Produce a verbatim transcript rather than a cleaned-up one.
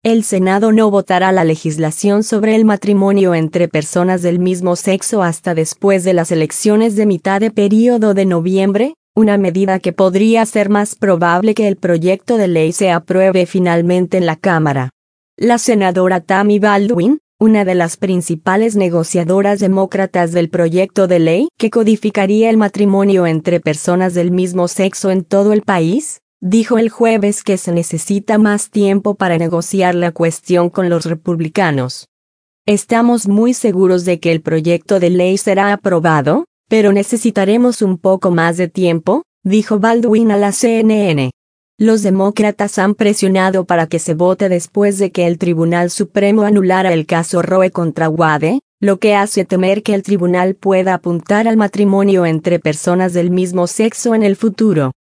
El Senado no votará la legislación sobre el matrimonio entre personas del mismo sexo hasta después de las elecciones de mitad de período de noviembre, una medida que podría ser más probable que el proyecto de ley se apruebe finalmente en la Cámara. La senadora Tammy Baldwin, una de las principales negociadoras demócratas del proyecto de ley que codificaría el matrimonio entre personas del mismo sexo en todo el país, dijo el jueves que se necesita más tiempo para negociar la cuestión con los republicanos. Estamos muy seguros de que el proyecto de ley será aprobado, pero necesitaremos un poco más de tiempo, dijo Baldwin a la C N N. Los demócratas han presionado para que se vote después de que el Tribunal Supremo anulara el caso Roe contra Wade, lo que hace temer que el tribunal pueda apuntar al matrimonio entre personas del mismo sexo en el futuro.